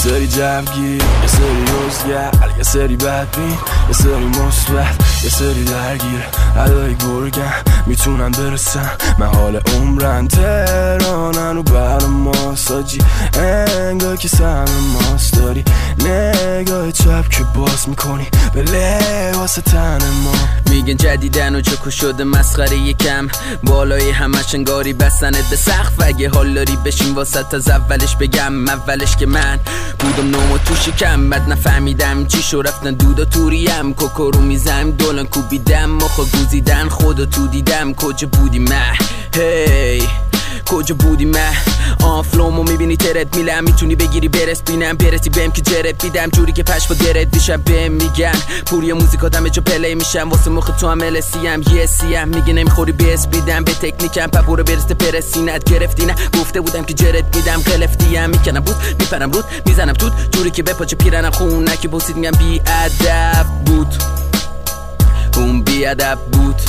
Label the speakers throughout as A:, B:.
A: سری جوگیر، یه سری روزگر، یه سری بدبین، یه سری مثبت، یه سری درگیر. ادای گرگم میتونن برسن، من حال عمرن تهرانن و بر ماساجی انگاه که سهم ماست. داری نگاه چپ که باز میکنی به لباس تن ما.
B: میگن جدیدن و چکو شده مسخره یکم، بالای همش انگاری بستنت به سقف. اگه حال داری بشین واسط از اولش بگم، اولش که من بودم نوم تو شکم. بعد نفهمیدم چی شو رفتن دودا توریم، کوکو رو میزم دولن کوبیدم، مخو گوزیدن خودو تو دیدم. کجا بودی مه هی کجا بودی مه؟ فلومو میبینی ترت میلم، میتونی بگیری برس بینم، برسی بهم که جرت بیدم جوری که پش با درت دیشم بهم میگن پوری موزیکات همه جا پلی میشم، واسه مخ تو هم LSیم یه سیم. میگه نمیخوری بیس بیدم به تکنیکم، پبورو برسته پرسینت گرفتی نه گفته بودم که جرت میدم. غلفتیم میکنم بود میپرم رود میزنم توت جوری که به پاچه پیرنم خونکی بوسید میگم بی ادب بود، اون بی ادب بود.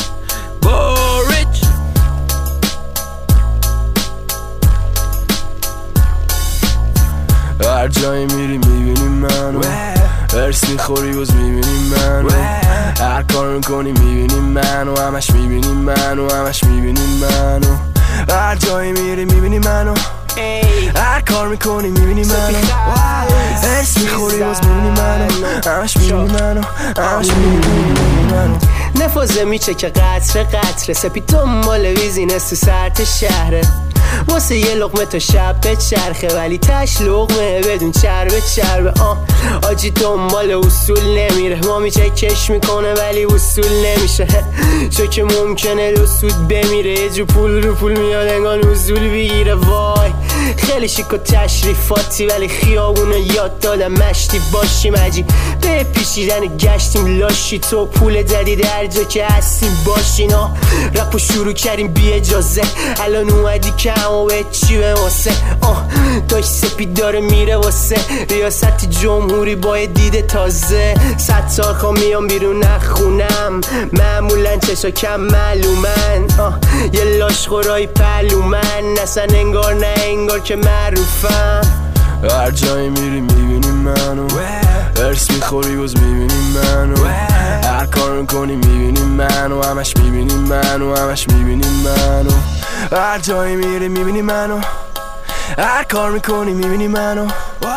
B: بوریچ
A: هر جایی میری میبینی منو، ارس میخوری باز میبینی منو، هر کار میکنی میبینی منو، همش میبینی منو، همش میبینی منو. هر جایی میری میبینی منو، هر کار میکنی میبینی منو، ارس میخوری باز میبینی منو، همش میبینی منو، همش میبینی منو.
C: نفوزه میچه که قطره قطره، سپید دنبال ویزینس تو سرت شهره، واسه یه لقمه تا شب به چرخه ولی تش لقمه بدون چربه چربه. آجی دنبال اصول نمیره، ما میچه کش میکنه ولی اصول نمیشه، چه که ممکنه دو سود بمیره، یه جو پول رو پول میاد انگار نزول بگیره. وای خیلی شیک و تشریفاتی ولی خیابونو یاد دادم مشتی باشیم، عجیب به پیچیدن گشتیم لاشی، تو پول زدی در جا که هستیم باشین. رپو شروع کردیم بی اجازه، الان اومدی کم و به چی به واسه. داشت سپید داره میره واسه ریاست جمهوری با دیده تازه. 100 سال خواه میام بیرون نخونم، معمولا چشا کم معلومن، یه لاش خورای پلومن، اصلا انگار نه انگار که معروفم.
A: هر جایی میری میبینی منو، ارس میخوری باز میبینی منو، هر کار میکنی میبینی منو، همش میبینی منو، همش میبینی منو. هر جایی میری میبینی منو، هر کار میکنی میبینی منو،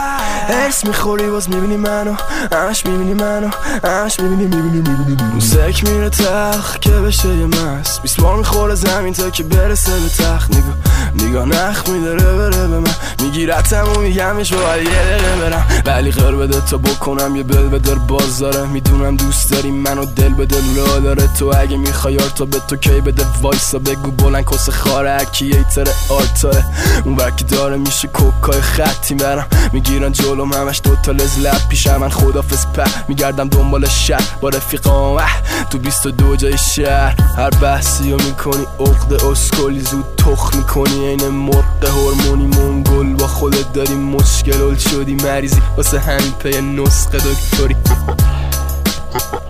A: ارس میخوری باز میبینی منو، همش میبینی منو، همش میبینی موسیک میره تخت که بشه یه مست، 20 بار میخوره زمین تا که برسه به تخت. نگاه نخ میداره بره به من، میگیرتم و میگمش باید یه دقیقه برم، ولی خیر بده تا بکنم یه بل به در باز داره. میدونم دوست داری منو دل به دل را داره، تو اگه میخوای یار تا به تو کی بده وایسا بگو بلند کس خاره هرکی ایتر آرتاره. اون برکی داره میشه کوکای خطی برم، میگیرن جلوم همش دوتا لزلب پیشم، من خدافز په میگردم دنبال شهر با رفیقام تو 22 جای شهر. هر بحثی رو میکنی عقد اسکلی، زود تخ میکنی این مرغ هورمونی منگل، با خودت داری مشکل شدی مریضی واسه همین پی نسخه دکتری.